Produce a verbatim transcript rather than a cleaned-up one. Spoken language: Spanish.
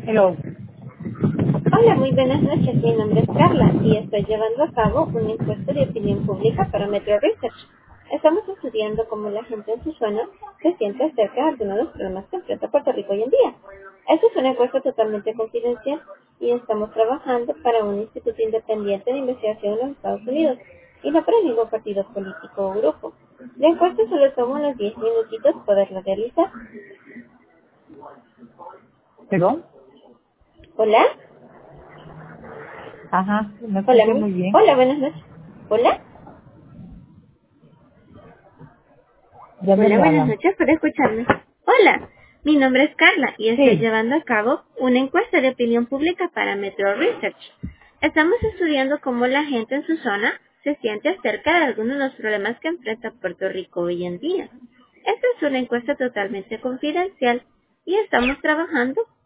Hello. Hola, muy buenas noches. Mi nombre es Carla y estoy llevando a cabo una encuesta de opinión pública para Metro Research. Estamos estudiando cómo la gente en su zona se siente acerca de algunos de los problemas que enfrenta Puerto Rico hoy en día. Esta es una encuesta totalmente confidencial y estamos trabajando para un instituto independiente de investigación en los Estados Unidos y no para ningún partido político o grupo. La encuesta solo toma unos diez minutitos poderla realizar. ¿Perdón? Hola, Ajá, no hola, escuché muy- muy bien. hola, buenas noches. Hola. ¿De Hola, dónde buenas hablan? noches, ¿puede escucharme? Hola, mi nombre es Carla y estoy Sí. llevando a cabo una encuesta de opinión pública para Metro Research. Estamos estudiando cómo la gente en su zona se siente acerca de algunos de los problemas que enfrenta Puerto Rico hoy en día. Esta es una encuesta totalmente confidencial y estamos trabajando